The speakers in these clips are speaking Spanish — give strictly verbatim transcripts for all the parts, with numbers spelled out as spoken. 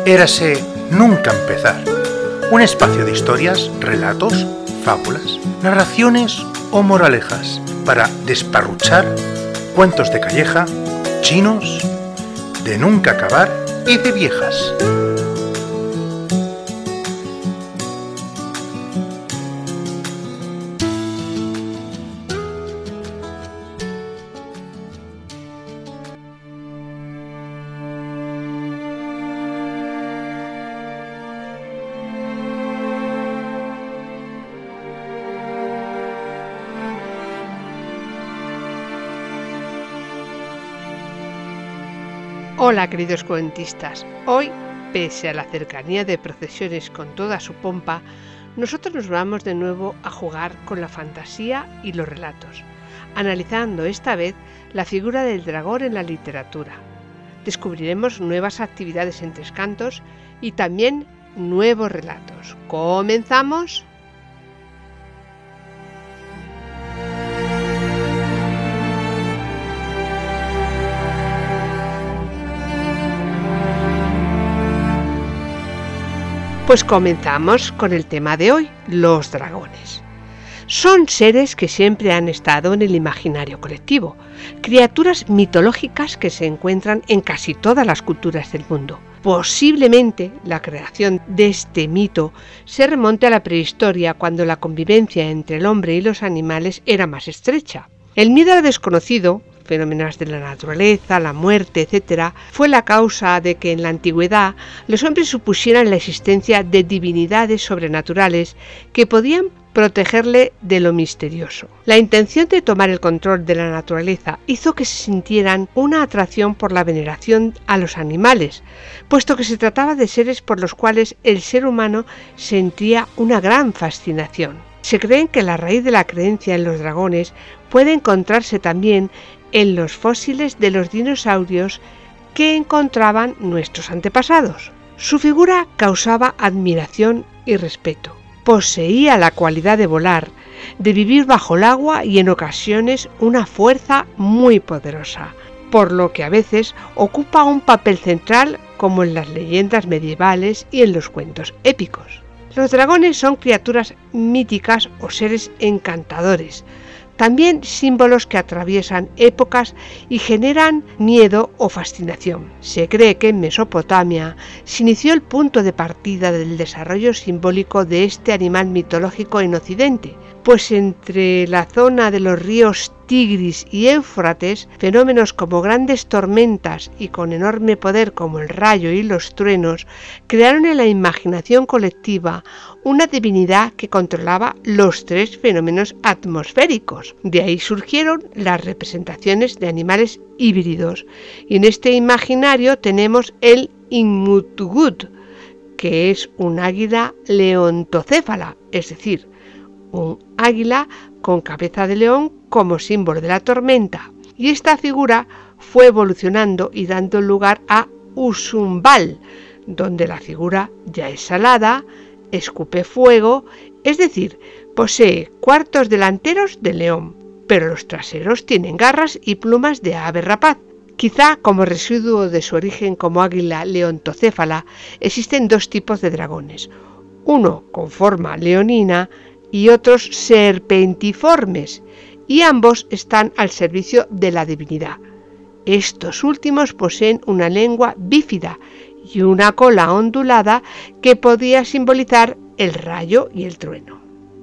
Érase Nunca Empezar, un espacio de historias, relatos, fábulas, narraciones o moralejas para desparruchar cuentos de calleja, chinos, de nunca acabar y de viejas. Hola queridos cuentistas, hoy, pese a la cercanía de procesiones con toda su pompa, nosotros nos vamos de nuevo a jugar con la fantasía y los relatos, analizando esta vez la figura del dragón en la literatura. Descubriremos nuevas actividades en Tres Cantos y también nuevos relatos. ¿Comenzamos? Pues comenzamos con el tema de hoy, los dragones. Son seres que siempre han estado en el imaginario colectivo, criaturas mitológicas que se encuentran en casi todas las culturas del mundo. Posiblemente la creación de este mito se remonte a la prehistoria, cuando la convivencia entre el hombre y los animales era más estrecha. El miedo a lo desconocido, fenómenos de la naturaleza, la muerte, etcétera, fue la causa de que en la antigüedad los hombres supusieran la existencia de divinidades sobrenaturales que podían protegerle de lo misterioso. La intención de tomar el control de la naturaleza hizo que se sintieran una atracción por la veneración a los animales, puesto que se trataba de seres por los cuales el ser humano sentía una gran fascinación. Se cree que la raíz de la creencia en los dragones puede encontrarse también en los fósiles de los dinosaurios que encontraban nuestros antepasados. Su figura causaba admiración y respeto. Poseía la cualidad de volar, de vivir bajo el agua y en ocasiones una fuerza muy poderosa, por lo que a veces ocupa un papel central como en las leyendas medievales y en los cuentos épicos. Los dragones son criaturas míticas o seres encantadores, también símbolos que atraviesan épocas y generan miedo o fascinación. Se cree que en Mesopotamia se inició el punto de partida del desarrollo simbólico de este animal mitológico en Occidente, pues entre la zona de los ríos Tigris y Éufrates, fenómenos como grandes tormentas y con enorme poder como el rayo y los truenos crearon en la imaginación colectiva una divinidad que controlaba los tres fenómenos atmosféricos. De ahí surgieron las representaciones de animales híbridos, y en este imaginario tenemos el Inmutgut, que es un águila leontocéfala, es decir, un águila con cabeza de león como símbolo de la tormenta, y esta figura fue evolucionando y dando lugar a Usumbal, donde la figura ya es alada, escupe fuego, es decir, posee cuartos delanteros de león, pero los traseros tienen garras y plumas de ave rapaz. Quizá como residuo de su origen como águila leontocéfala, existen dos tipos de dragones, uno con forma leonina y otros serpentiformes, y ambos están al servicio de la divinidad. Estos últimos poseen una lengua bífida y una cola ondulada que podía simbolizar el rayo y el trueno.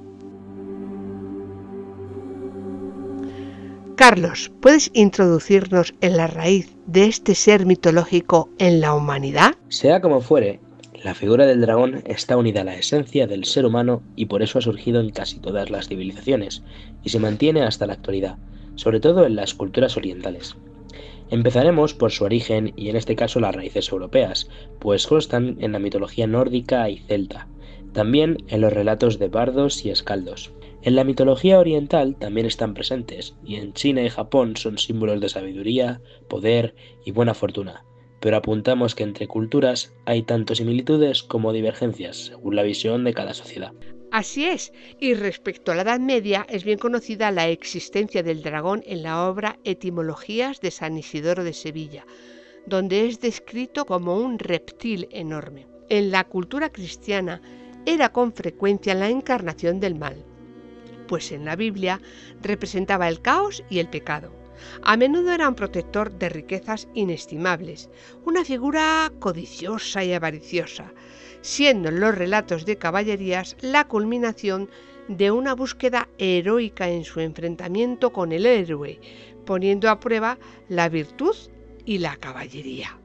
Carlos, ¿puedes introducirnos en la raíz de este ser mitológico en la humanidad? Sea como fuere, la figura del dragón está unida a la esencia del ser humano y por eso ha surgido en casi todas las civilizaciones y se mantiene hasta la actualidad, sobre todo en las culturas orientales. Empezaremos por su origen y en este caso las raíces europeas, pues constan en la mitología nórdica y celta, también en los relatos de bardos y escaldos. En la mitología oriental también están presentes, y en China y Japón son símbolos de sabiduría, poder y buena fortuna. Pero apuntamos que entre culturas hay tanto similitudes como divergencias, según la visión de cada sociedad. Así es, y respecto a la Edad Media es bien conocida la existencia del dragón en la obra Etimologías de San Isidoro de Sevilla, donde es descrito como un reptil enorme. En la cultura cristiana era con frecuencia la encarnación del mal, pues en la Biblia representaba el caos y el pecado. A menudo era un protector de riquezas inestimables, una figura codiciosa y avariciosa, siendo en los relatos de caballerías la culminación de una búsqueda heroica en su enfrentamiento con el héroe, poniendo a prueba la virtud y la caballería.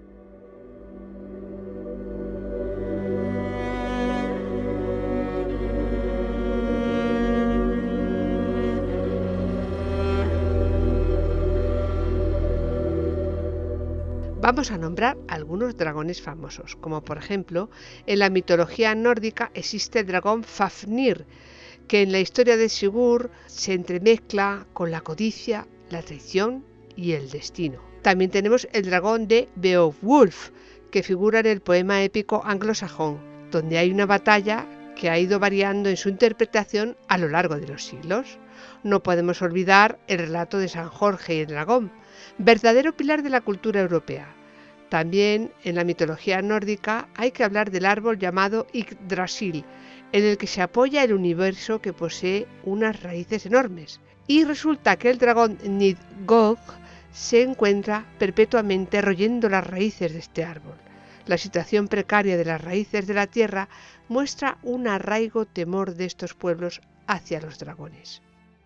Vamos a nombrar algunos dragones famosos, como por ejemplo, en la mitología nórdica existe el dragón Fafnir, que en la historia de Sigurd se entremezcla con la codicia, la traición y el destino. También tenemos el dragón de Beowulf, que figura en el poema épico anglosajón, donde hay una batalla que ha ido variando en su interpretación a lo largo de los siglos. No podemos olvidar el relato de San Jorge y el dragón, verdadero pilar de la cultura europea. También en la mitología nórdica hay que hablar del árbol llamado Yggdrasil, en el que se apoya el universo, que posee unas raíces enormes. Y resulta que el dragón Nidgogg se encuentra perpetuamente royendo las raíces de este árbol. La situación precaria de las raíces de la tierra muestra un arraigo temor de estos pueblos hacia los dragones.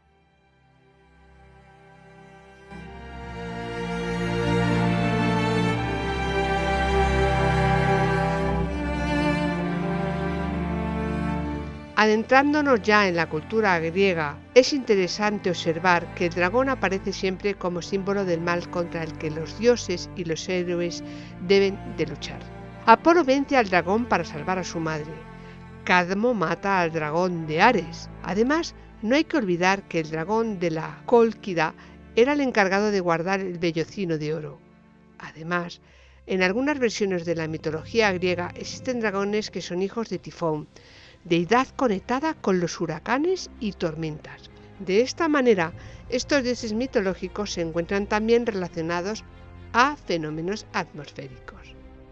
Adentrándonos ya en la cultura griega, es interesante observar que el dragón aparece siempre como símbolo del mal contra el que los dioses y los héroes deben de luchar. Apolo vence al dragón para salvar a su madre. Cadmo mata al dragón de Ares. Además, no hay que olvidar que el dragón de la Cólquida era el encargado de guardar el vellocino de oro. Además, en algunas versiones de la mitología griega existen dragones que son hijos de Tifón, deidad conectada con los huracanes y tormentas. De esta manera, estos dioses mitológicos se encuentran también relacionados a fenómenos atmosféricos.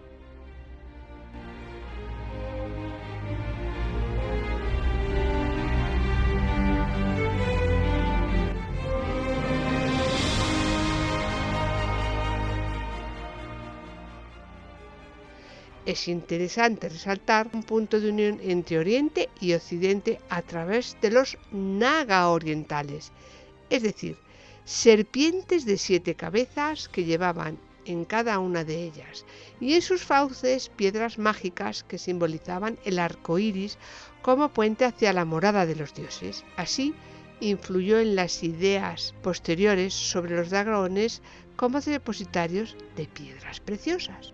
Es interesante resaltar un punto de unión entre Oriente y Occidente a través de los naga orientales, es decir, serpientes de siete cabezas que llevaban en cada una de ellas, y en sus fauces piedras mágicas que simbolizaban el arco iris como puente hacia la morada de los dioses. Así, influyó en las ideas posteriores sobre los dragones como depositarios de piedras preciosas.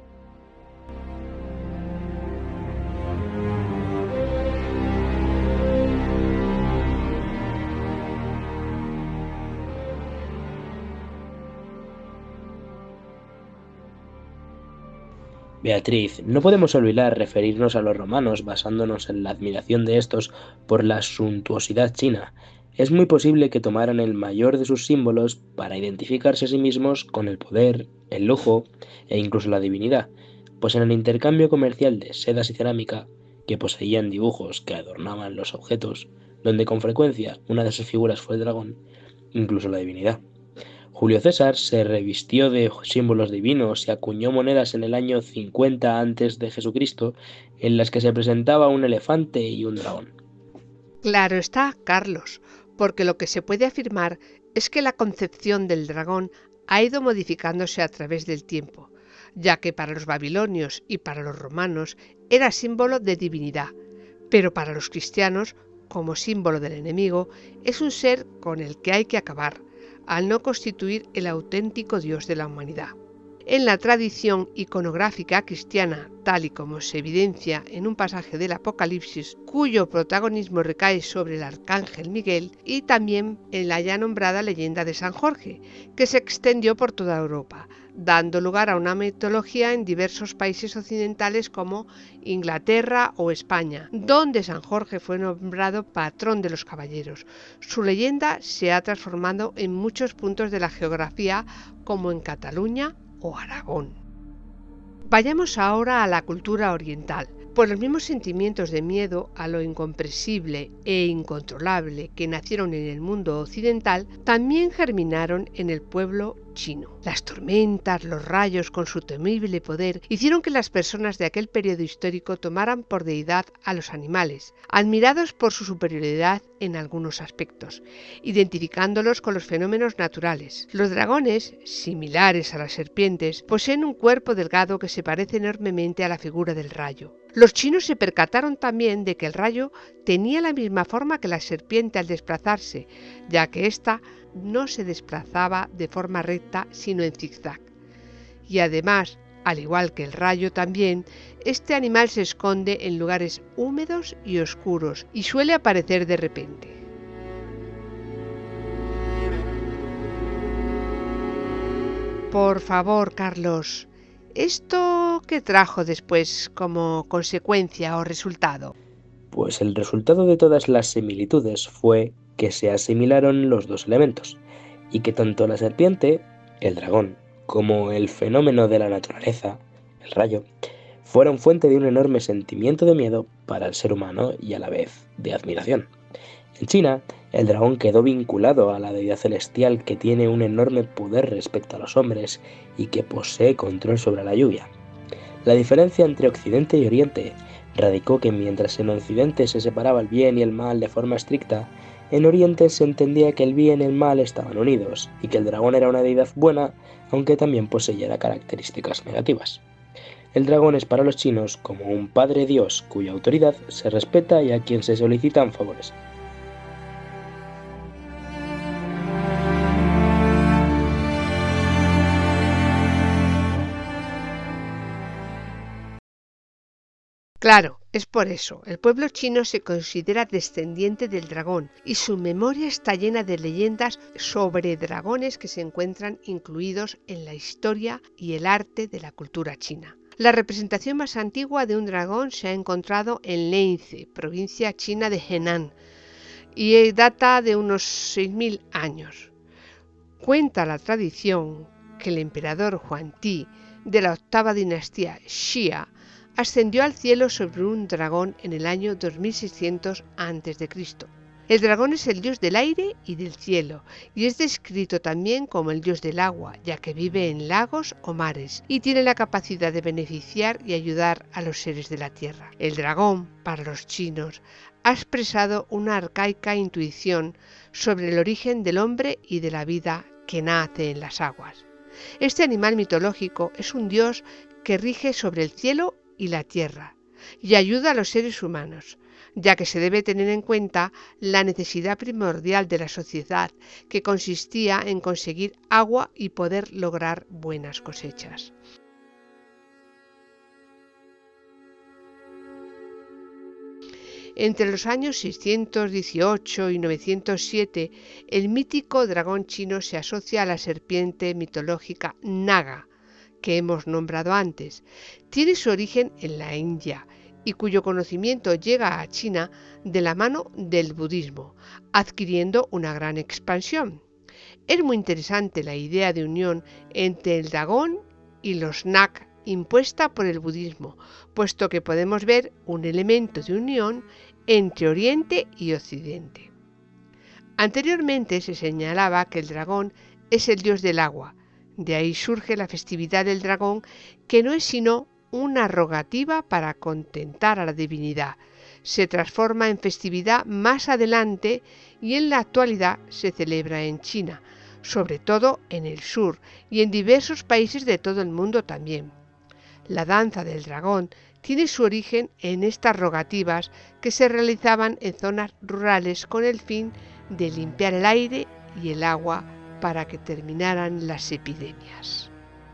Beatriz, no podemos olvidar referirnos a los romanos basándonos en la admiración de estos por la suntuosidad china. Es muy posible que tomaran el mayor de sus símbolos para identificarse a sí mismos con el poder, el lujo e incluso la divinidad, pues en el intercambio comercial de sedas y cerámica, que poseían dibujos que adornaban los objetos, donde con frecuencia una de sus figuras fue el dragón, incluso la divinidad. Julio César se revistió de símbolos divinos y acuñó monedas en el año cincuenta antes de Jesucristo en las que se presentaba un elefante y un dragón. Claro está, Carlos, porque lo que se puede afirmar es que la concepción del dragón ha ido modificándose a través del tiempo, ya que para los babilonios y para los romanos era símbolo de divinidad, pero para los cristianos, como símbolo del enemigo, es un ser con el que hay que acabar, al no constituir el auténtico Dios de la humanidad. En la tradición iconográfica cristiana, tal y como se evidencia en un pasaje del Apocalipsis, cuyo protagonismo recae sobre el arcángel Miguel, y también en la ya nombrada leyenda de San Jorge, que se extendió por toda Europa, dando lugar a una mitología en diversos países occidentales como Inglaterra o España, donde San Jorge fue nombrado patrón de los caballeros. Su leyenda se ha transformado en muchos puntos de la geografía, como en Cataluña o Aragón. Vayamos ahora a la cultura oriental. Pues los mismos sentimientos de miedo a lo incomprensible e incontrolable que nacieron en el mundo occidental también germinaron en el pueblo chino. Las tormentas, los rayos con su temible poder hicieron que las personas de aquel periodo histórico tomaran por deidad a los animales, admirados por su superioridad en algunos aspectos, identificándolos con los fenómenos naturales. Los dragones, similares a las serpientes, poseen un cuerpo delgado que se parece enormemente a la figura del rayo. Los chinos se percataron también de que el rayo tenía la misma forma que la serpiente al desplazarse, ya que ésta no se desplazaba de forma recta sino en zigzag. Y además, al igual que el rayo también, este animal se esconde en lugares húmedos y oscuros y suele aparecer de repente. Por favor, Carlos, ¿esto qué trajo después como consecuencia o resultado? Pues el resultado de todas las similitudes fue que se asimilaron los dos elementos, y que tanto la serpiente, el dragón, como el fenómeno de la naturaleza, el rayo, fueron fuente de un enorme sentimiento de miedo para el ser humano y a la vez de admiración. En China, el dragón quedó vinculado a la deidad celestial que tiene un enorme poder respecto a los hombres y que posee control sobre la lluvia. La diferencia entre Occidente y Oriente radicó que mientras en Occidente se separaba el bien y el mal de forma estricta, en Oriente se entendía que el bien y el mal estaban unidos y que el dragón era una deidad buena, aunque también poseyera características negativas. El dragón es para los chinos como un padre dios cuya autoridad se respeta y a quien se solicitan favores. Claro, es por eso. El pueblo chino se considera descendiente del dragón y su memoria está llena de leyendas sobre dragones que se encuentran incluidos en la historia y el arte de la cultura china. La representación más antigua de un dragón se ha encontrado en Leinze, provincia china de Henan, y data de unos seis mil años. Cuenta la tradición que el emperador Huangdi de la octava dinastía Xia ascendió al cielo sobre un dragón en el año dos mil seiscientos antes de Cristo. El dragón es el dios del aire y del cielo, y es descrito también como el dios del agua, ya que vive en lagos o mares, y tiene la capacidad de beneficiar y ayudar a los seres de la tierra. El dragón, para los chinos, ha expresado una arcaica intuición sobre el origen del hombre y de la vida que nace en las aguas. Este animal mitológico es un dios que rige sobre el cielo y la tierra, y ayuda a los seres humanos, ya que se debe tener en cuenta la necesidad primordial de la sociedad, que consistía en conseguir agua y poder lograr buenas cosechas. Entre los años seiscientos dieciocho y novecientos siete, el mítico dragón chino se asocia a la serpiente mitológica Naga, que hemos nombrado antes. Tiene su origen en la India y cuyo conocimiento llega a China de la mano del budismo, adquiriendo una gran expansión. Es muy interesante la idea de unión entre el dragón y los Nag impuesta por el budismo, puesto que podemos ver un elemento de unión entre Oriente y Occidente. Anteriormente se señalaba que el dragón es el dios del agua. De ahí surge la festividad del dragón, que no es sino una rogativa para contentar a la divinidad. Se transforma en festividad más adelante y en la actualidad se celebra en China, sobre todo en el sur y en diversos países de todo el mundo también. La danza del dragón tiene su origen en estas rogativas que se realizaban en zonas rurales con el fin de limpiar el aire y el agua para que terminaran las epidemias.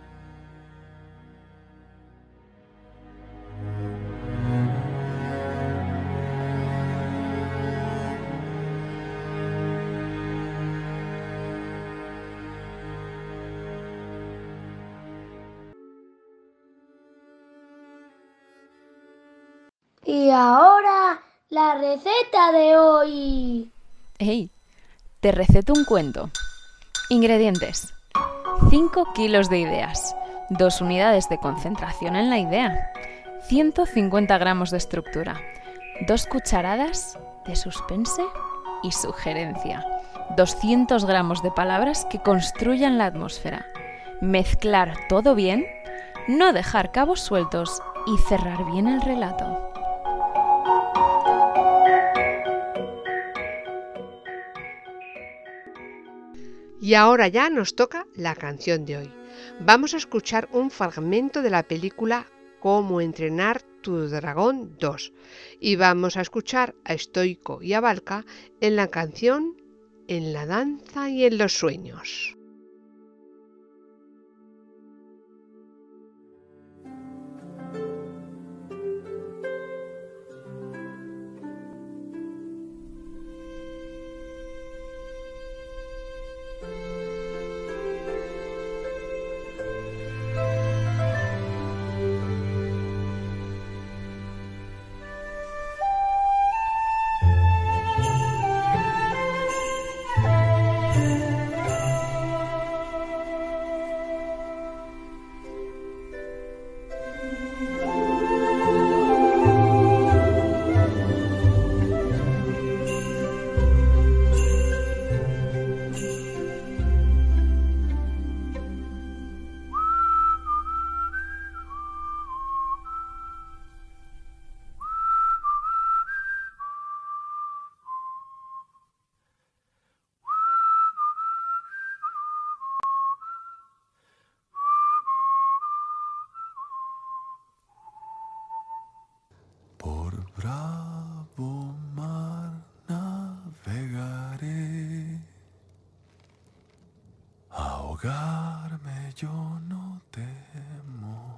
Y ahora, la receta de hoy. ¡Hey! Te receto un cuento. Ingredientes: cinco kilos de ideas, dos unidades de concentración en la idea, ciento cincuenta gramos de estructura, dos cucharadas de suspense y sugerencia, doscientos gramos de palabras que construyan la atmósfera, mezclar todo bien, no dejar cabos sueltos y cerrar bien el relato. Y ahora ya nos toca la canción de hoy. Vamos a escuchar un fragmento de la película Cómo entrenar tu dragón dos y vamos a escuchar a Stoico y a Valka en la canción En la danza y en los sueños. Bravo mar navegaré, ahogarme yo no temo,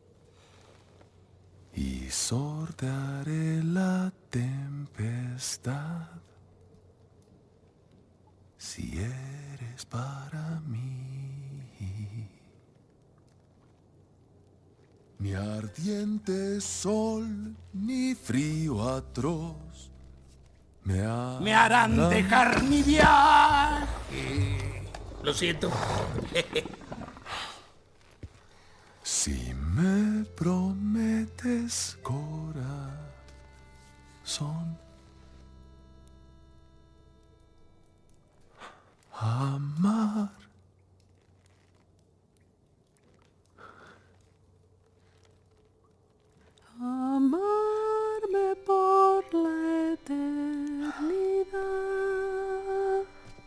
y sortearé la tempestad, si eres para mí. Ni ardiente sol, ni frío atroz me, ha... me harán dejar mi viaje. Lo siento. Si me prometes corazón, amar, amarme por la eternidad.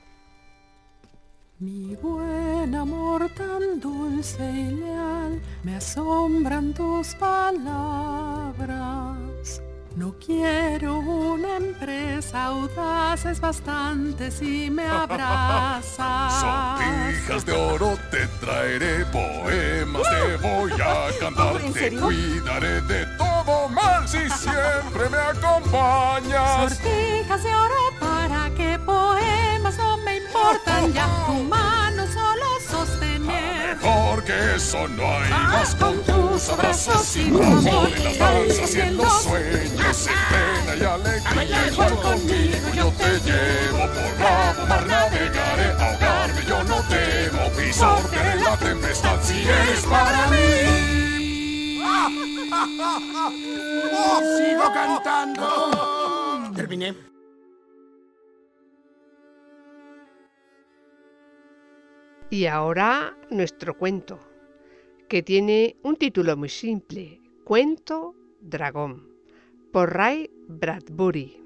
Mi buen amor tan dulce y leal, me asombran tus palabras. No quiero una empresa audaz, es bastante si me abrazas. Sortijas de oro te traeré, poemas te voy a cantar. Te cuidaré de todo mal si siempre me acompañas. Sortijas de oro para que poemas no me importan ya. Tu mano solo sostener. Mejor que eso no hay más. Con tus abrazos y tu amor, en las danzas y en los sueños, en pena y alegría, igual conmigo yo te llevo. Por bravo mar navegaré, ahogarme yo no temo, y sortearé la tempestad si eres para mí. ¡Oh, sigo cantando! Terminé. Y ahora nuestro cuento, que tiene un título muy simple, Cuento Dragón, por Ray Bradbury.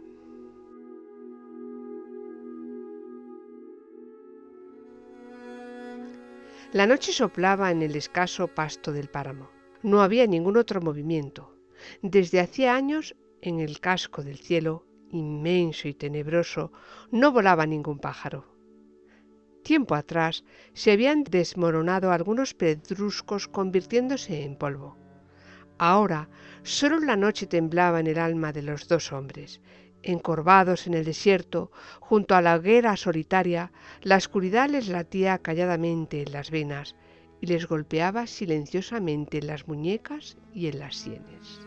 La noche soplaba en el escaso pasto del páramo. No había ningún otro movimiento. Desde hacía años, en el casco del cielo, inmenso y tenebroso, no volaba ningún pájaro. Tiempo atrás se habían desmoronado algunos pedruscos convirtiéndose en polvo. Ahora solo la noche temblaba en el alma de los dos hombres. Encorvados en el desierto, junto a la hoguera solitaria, la oscuridad les latía calladamente en las venas y les golpeaba silenciosamente en las muñecas y en las sienes.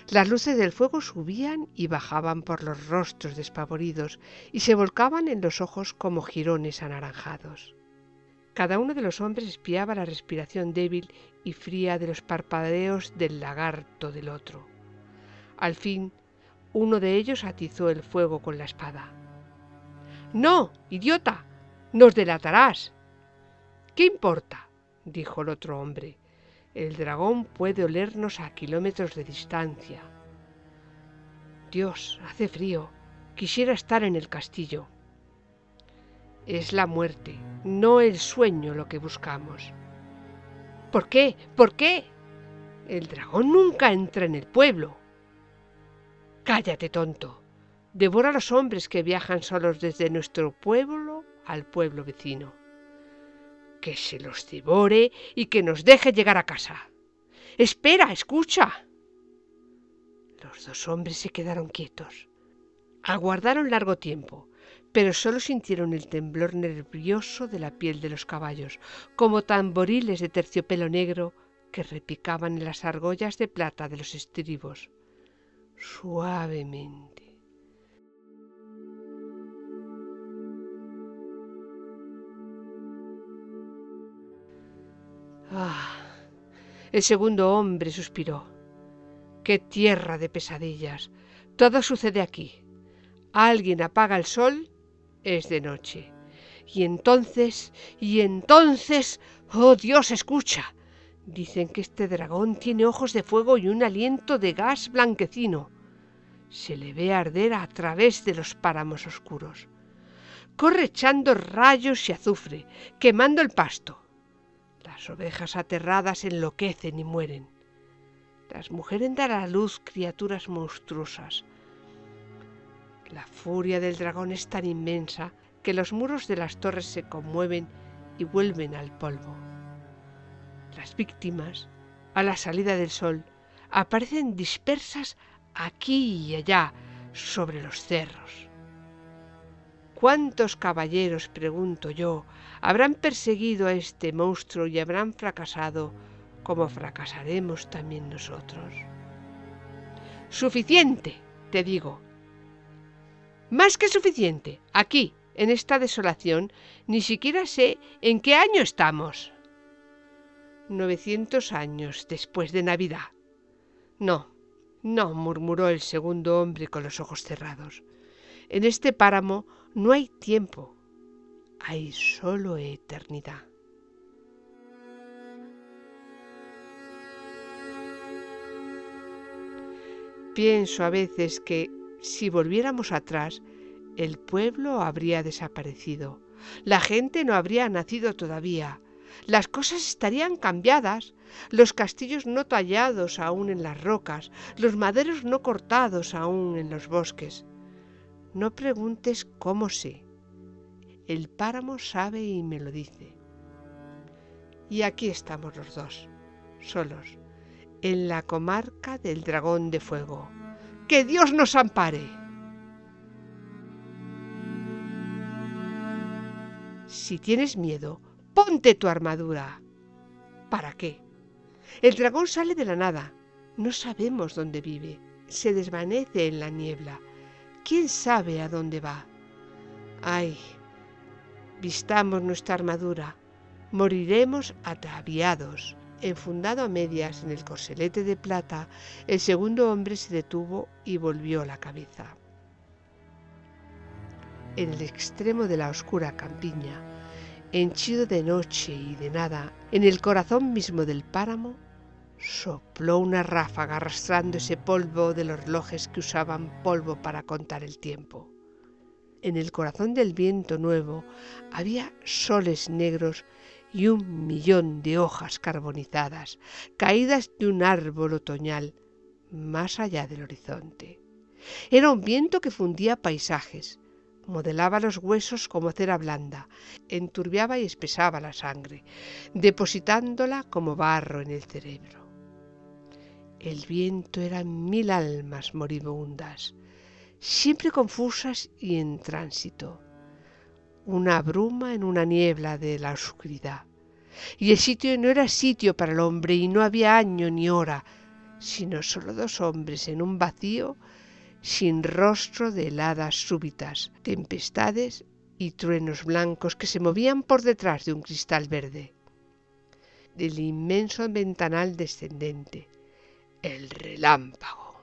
Las luces del fuego subían y bajaban por los rostros despavoridos y se volcaban en los ojos como jirones anaranjados. Cada uno de los hombres espiaba la respiración débil y fría de los parpadeos del lagarto del otro. Al fin, uno de ellos atizó el fuego con la espada. «¡No, idiota! ¡Nos delatarás!». «¿Qué importa?», dijo el otro hombre. «El dragón puede olernos a kilómetros de distancia». «Dios, hace frío. Quisiera estar en el castillo». «Es la muerte, no el sueño lo que buscamos». «¿Por qué? ¿Por qué? El dragón nunca entra en el pueblo». «Cállate, tonto. Devora a los hombres que viajan solos desde nuestro pueblo al pueblo vecino. Que se los devore y que nos deje llegar a casa. ¡Espera, escucha!». Los dos hombres se quedaron quietos. Aguardaron largo tiempo, pero solo sintieron el temblor nervioso de la piel de los caballos, como tamboriles de terciopelo negro que repicaban en las argollas de plata de los estribos. Suavemente. Ah, el segundo hombre suspiró. ¡Qué tierra de pesadillas! Todo sucede aquí. Alguien apaga el sol, es de noche. Y entonces, y entonces, ¡oh Dios, escucha! Dicen que este dragón tiene ojos de fuego y un aliento de gas blanquecino. Se le ve arder a través de los páramos oscuros. Corre echando rayos y azufre, quemando el pasto. Las ovejas aterradas enloquecen y mueren. Las mujeres dan a luz criaturas monstruosas. La furia del dragón es tan inmensa que los muros de las torres se conmueven y vuelven al polvo. Las víctimas, a la salida del sol, aparecen dispersas aquí y allá sobre los cerros. ¿Cuántos caballeros, pregunto yo, habrán perseguido a este monstruo y habrán fracasado como fracasaremos también nosotros? Suficiente, te digo. Más que suficiente. Aquí, en esta desolación, ni siquiera sé en qué año estamos. Novecientos años después de Navidad. No, no, murmuró el segundo hombre con los ojos cerrados. En este páramo no hay tiempo, hay solo eternidad. Pienso a veces que, si volviéramos atrás, el pueblo habría desaparecido, la gente no habría nacido todavía, las cosas estarían cambiadas, los castillos no tallados aún en las rocas, los maderos no cortados aún en los bosques. No preguntes cómo sé. El páramo sabe y me lo dice. Y aquí estamos los dos, solos, en la comarca del Dragón de Fuego. ¡Que Dios nos ampare! Si tienes miedo, ponte tu armadura. ¿Para qué? El dragón sale de la nada. No sabemos dónde vive. Se desvanece en la niebla. ¿Quién sabe a dónde va? ¡Ay! Vistamos nuestra armadura. Moriremos ataviados. Enfundado a medias en el corselete de plata, el segundo hombre se detuvo y volvió la cabeza. En el extremo de la oscura campiña, henchido de noche y de nada, en el corazón mismo del páramo, sopló una ráfaga arrastrando ese polvo de los relojes que usaban polvo para contar el tiempo. En el corazón del viento nuevo había soles negros y un millón de hojas carbonizadas, caídas de un árbol otoñal más allá del horizonte. Era un viento que fundía paisajes, modelaba los huesos como cera blanda, enturbiaba y espesaba la sangre, depositándola como barro en el cerebro. El viento eran mil almas moribundas, siempre confusas y en tránsito, una bruma en una niebla de la oscuridad. Y el sitio no era sitio para el hombre y no había año ni hora, sino solo dos hombres en un vacío sin rostro de heladas súbitas, tempestades y truenos blancos que se movían por detrás de un cristal verde. Del inmenso ventanal descendente, el relámpago.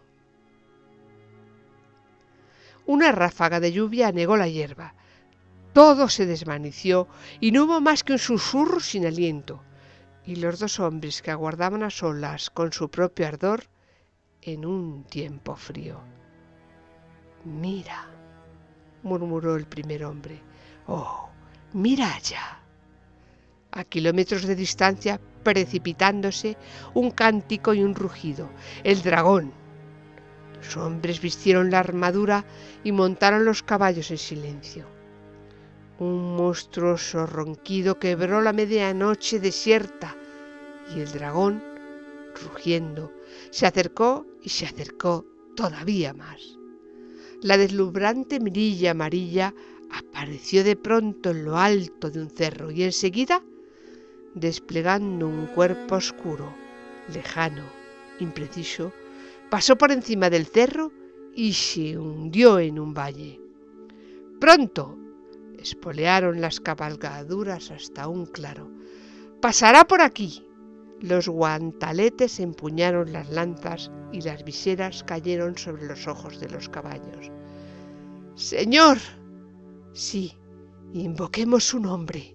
Una ráfaga de lluvia anegó la hierba. Todo se desvaneció y no hubo más que un susurro sin aliento, y los dos hombres que aguardaban a solas con su propio ardor en un tiempo frío. «Mira», murmuró el primer hombre. «Oh, mira allá». A kilómetros de distancia, precipitándose, un cántico y un rugido. ¡El dragón! Los hombres vistieron la armadura y montaron los caballos en silencio. Un monstruoso ronquido quebró la medianoche desierta y el dragón, rugiendo, se acercó y se acercó todavía más. La deslumbrante mirilla amarilla apareció de pronto en lo alto de un cerro y enseguida, desplegando un cuerpo oscuro, lejano, impreciso, pasó por encima del cerro y se hundió en un valle. ¡Pronto!, espolearon las cabalgaduras hasta un claro. «¡Pasará por aquí!». Los guantaletes empuñaron las lanzas y las viseras cayeron sobre los ojos de los caballos. «¡Señor!». «Sí, invoquemos su nombre».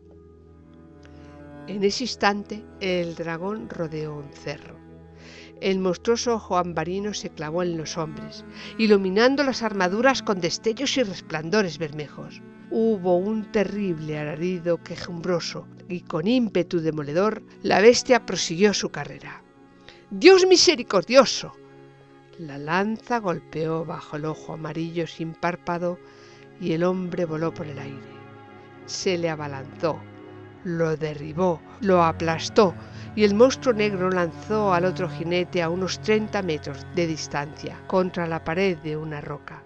En ese instante el dragón rodeó un cerro. El monstruoso ojo ambarino se clavó en los hombres, iluminando las armaduras con destellos y resplandores bermejos. Hubo un terrible alarido quejumbroso y con ímpetu demoledor la bestia prosiguió su carrera. «¡Dios misericordioso!». La lanza golpeó bajo el ojo amarillo sin párpado y el hombre voló por el aire. Se le abalanzó, lo derribó, lo aplastó y el monstruo negro lanzó al otro jinete a unos treinta metros de distancia contra la pared de una roca.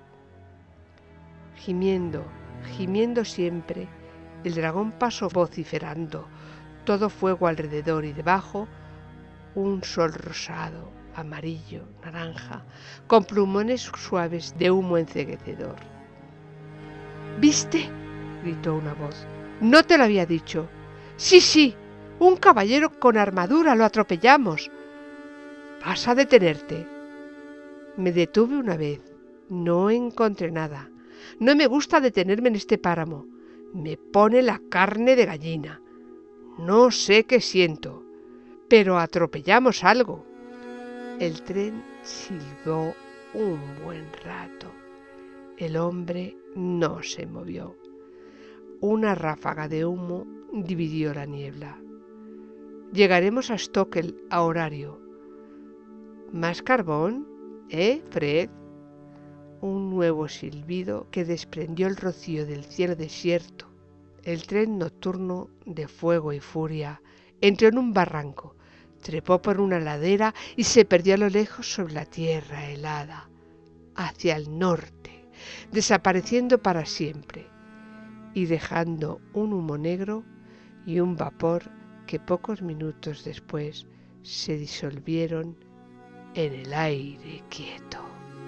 Gimiendo, gimiendo siempre, el dragón pasó vociferando, todo fuego alrededor y debajo un sol rosado, amarillo, naranja, con plumones suaves de humo enceguecedor. «¿Viste?», gritó una voz. «No te lo había dicho». «Sí, sí, un caballero con armadura, lo atropellamos». «Vas a detenerte». Me detuve una vez, no encontré nada. No me gusta detenerme en este páramo. Me pone la carne de gallina. No sé qué siento, pero atropellamos algo. El tren silbó un buen rato. El hombre no se movió. Una ráfaga de humo dividió la niebla. Llegaremos a Stockel a horario. ¿Más carbón? ¿Eh, Fred? Un nuevo silbido que desprendió el rocío del cielo desierto. El tren nocturno de fuego y furia entró en un barranco, trepó por una ladera y se perdió a lo lejos sobre la tierra helada, hacia el norte, desapareciendo para siempre y dejando un humo negro y un vapor que pocos minutos después se disolvieron en el aire quieto.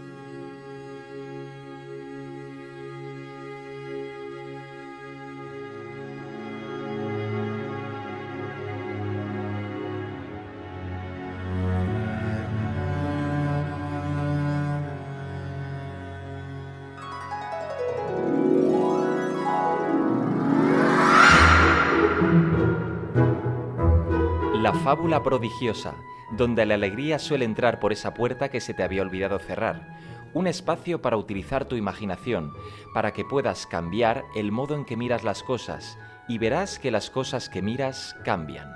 La fábula prodigiosa, donde la alegría suele entrar por esa puerta que se te había olvidado cerrar. Un espacio para utilizar tu imaginación, para que puedas cambiar el modo en que miras las cosas, y verás que las cosas que miras cambian.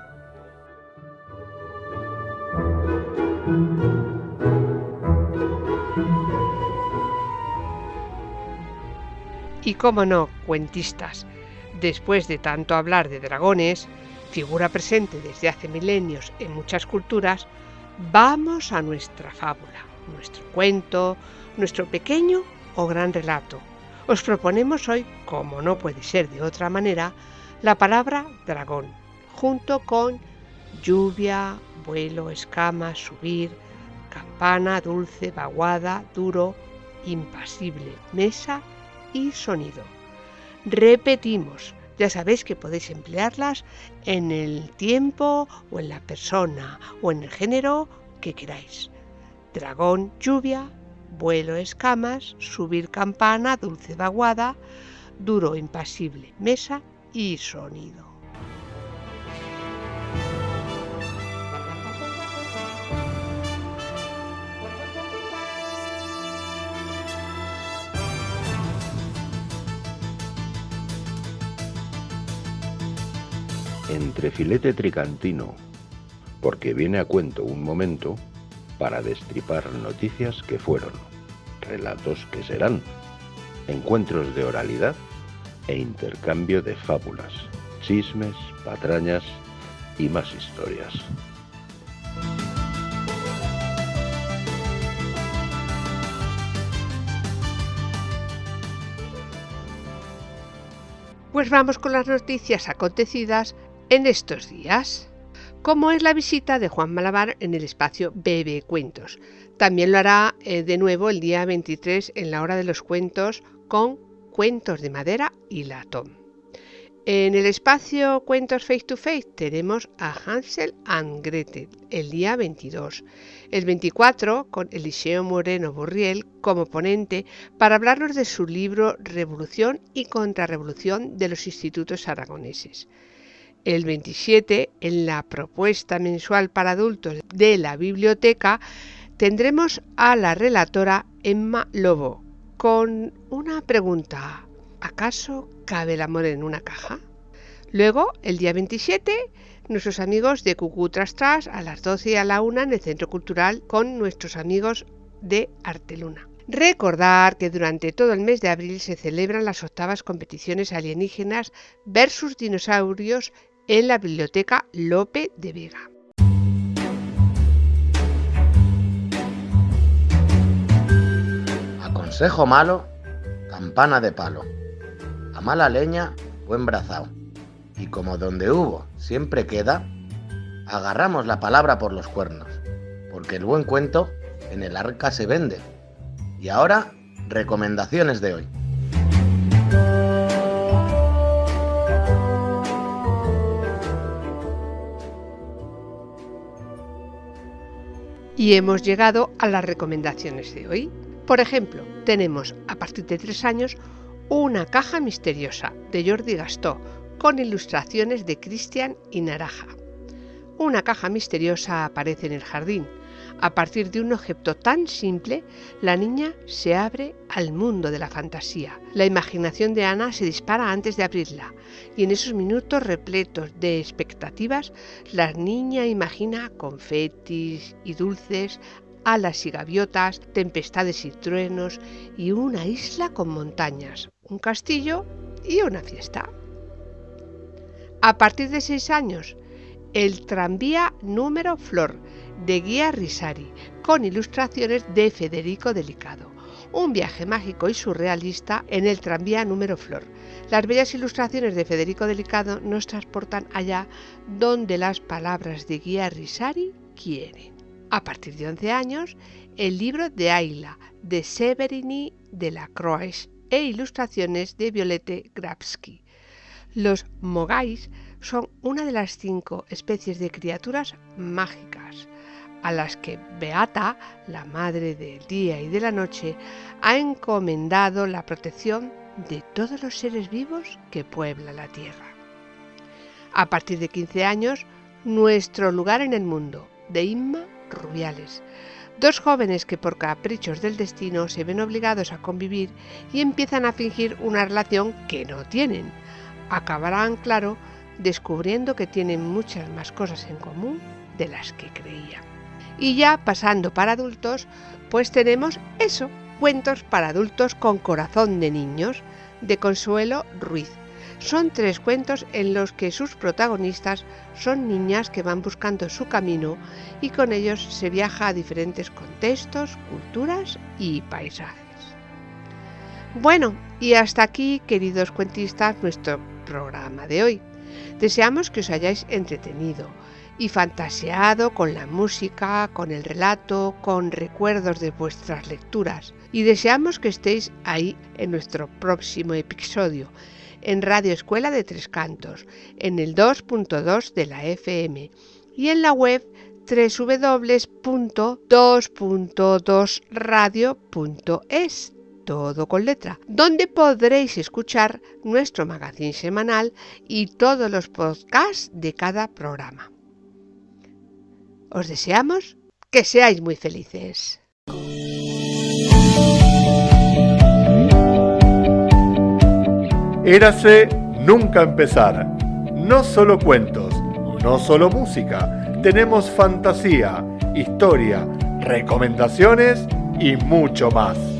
Y cómo no, cuentistas, después de tanto hablar de dragones, figura presente desde hace milenios en muchas culturas, vamos a nuestra fábula, nuestro cuento, nuestro pequeño o gran relato. Os proponemos hoy, como no puede ser de otra manera, la palabra dragón, junto con lluvia, vuelo, escamas, subir, campana, dulce, vaguada, duro, impasible, mesa y sonido. Repetimos, ya sabéis que podéis emplearlas en el tiempo o en la persona o en el género que queráis. Dragón, lluvia, vuelo, escamas, subir campana, dulce, vaguada, duro, impasible, mesa y sonido. Entre filete tricantino, porque viene a cuento un momento para destripar noticias que fueron, relatos que serán, encuentros de oralidad e intercambio de fábulas, chismes, patrañas y más historias. Pues vamos con las noticias acontecidas en estos días, como es la visita de Juan Malavar en el espacio Bebe Cuentos. También lo hará eh, de nuevo el día veintitrés en la hora de los cuentos con Cuentos de Madera y Latón. En el espacio Cuentos Face to Face tenemos a Hansel and Gretel el día veintidós. El veinticuatro con Eliseo Moreno Borriel como ponente para hablarnos de su libro Revolución y Contrarrevolución de los Institutos Aragoneses. El veintisiete, en la propuesta mensual para adultos de la biblioteca, tendremos a la relatora Emma Lobo con una pregunta: ¿acaso cabe el amor en una caja? Luego, el día veintisiete, nuestros amigos de Cucú Tras Tras a las doce y a la una en el Centro Cultural con nuestros amigos de Arteluna. Recordar que durante todo el mes de abril se celebran las octavas competiciones alienígenas versus dinosaurios en la Biblioteca Lope de Vega. A consejo malo, campana de palo. A mala leña, buen brazao. Y como donde hubo siempre queda, agarramos la palabra por los cuernos, porque el buen cuento en el arca se vende. Y ahora, recomendaciones de hoy. Y hemos llegado a las recomendaciones de hoy. Por ejemplo, tenemos a partir de tres años Una caja misteriosa de Jordi Gastó con ilustraciones de Cristian y Naraja. Una caja misteriosa aparece en el jardín. A partir de un objeto tan simple, la niña se abre al mundo de la fantasía. La imaginación de Ana se dispara antes de abrirla, y en esos minutos repletos de expectativas, la niña imagina confetis y dulces, alas y gaviotas, tempestades y truenos, y una isla con montañas, un castillo y una fiesta. A partir de seis años, el tranvía número Flor, de Guía Risari, con ilustraciones de Federico Delicado. Un viaje mágico y surrealista en el tranvía número Flor. Las bellas ilustraciones de Federico Delicado nos transportan allá donde las palabras de Guía Risari quieren. A partir de once años, el libro de Ayla, de Severini de la Croix, e ilustraciones de Violette Grabsky. Los mogais son una de las cinco especies de criaturas mágicas a las que Beata, la madre del día y de la noche, ha encomendado la protección de todos los seres vivos que pueblan la tierra. A partir de quince años, Nuestro lugar en el mundo, de Inma Rubiales. Dos jóvenes que por caprichos del destino se ven obligados a convivir y empiezan a fingir una relación que no tienen. Acabarán, claro, descubriendo que tienen muchas más cosas en común de las que creían. Y ya pasando para adultos, pues tenemos eso, cuentos para adultos con corazón de niños, de Consuelo Ruiz. Son tres cuentos en los que sus protagonistas son niñas que van buscando su camino y con ellos se viaja a diferentes contextos, culturas y paisajes. Bueno, y hasta aquí, queridos cuentistas, nuestro programa de hoy. Deseamos que os hayáis entretenido, y fantaseado con la música, con el relato, con recuerdos de vuestras lecturas. Y deseamos que estéis ahí en nuestro próximo episodio, en Radio Escuela de Tres Cantos, en el dos punto dos de la F M y en la web doble u doble u doble u punto dos punto dos radio punto es, todo con letra, donde podréis escuchar nuestro magazine semanal y todos los podcasts de cada programa. Os deseamos que seáis muy felices. Érase nunca empezar. No solo cuentos, no solo música. Tenemos fantasía, historia, recomendaciones y mucho más.